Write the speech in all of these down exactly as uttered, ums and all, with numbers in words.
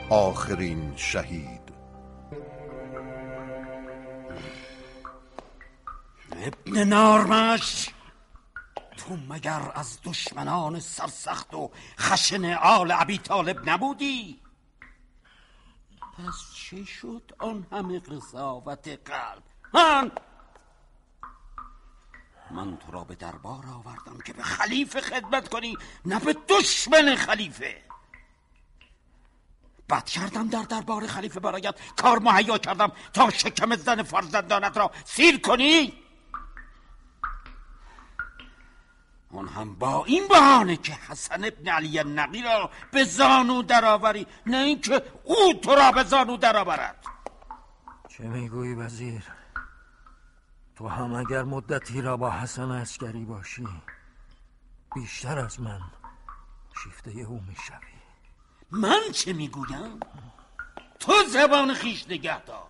آخرین شهید. ابن نارمش، تو مگر از دشمنان سرسخت و خشن آل ابی طالب نبودی؟ پس چه شد آن همه قساوت قلب؟ هان من تو را به دربار آوردم که به خلیفه خدمت کنی، نه به دشمن خلیفه. بد کردم در دربار خلیفه برایت کار مهیا کردم تا شکم زن فرزندانت را سیر کنی، اون هم با این بهانه که حسن ابن علی النقی را به زانو درآوری، نه اینکه او تو را به زانو درآورد. چه میگویی وزیر؟ تو هم اگر مدتی را با حسن عسکری باشی بیشتر از من شیفته او میشوی. من چه میگویم؟ تو زبان خیش نگه دار.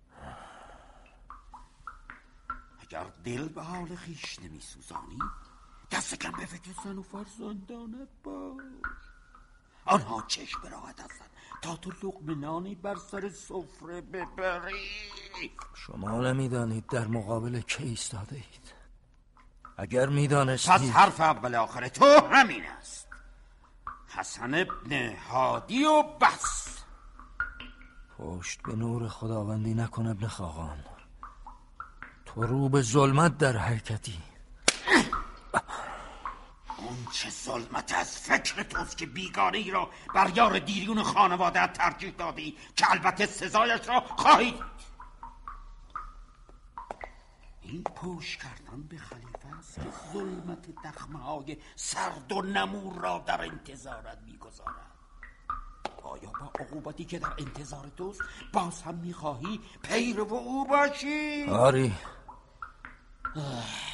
اگر دل به حال خیش نمیسوزانی دست کم به فکر زن و فرزندانت باش. آنها چشم به راحت هستند تا تو لقمه نانی بر سر سفره ببری. شما نمیدانید در مقابل که ایستاده اید. اگر میدانستید. پس حرف اول آخر تو همین است، حسن ابن هادی و بس. پشت به نور خداوندی نکن ابن خاقان، تو رو به ظلمت در حرکتی. اون چه ظلمت از فکر توست که بیگانه‌ای را بر یار دیرین خانواده ترجیح دادی که البته سزایش را خواهید. این پوش کردن به خلیفه است که ظلمت دخمه‌های سرد و نمور را در انتظارت می‌گذارد. آیا با عقوبتی که در انتظار توست باز هم می‌خواهی پیرو او باشی؟ آری.